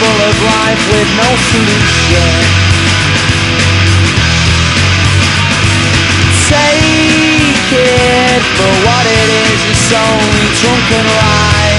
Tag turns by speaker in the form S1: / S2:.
S1: full of life with no solution. Take it for what it is, it's only drunken life.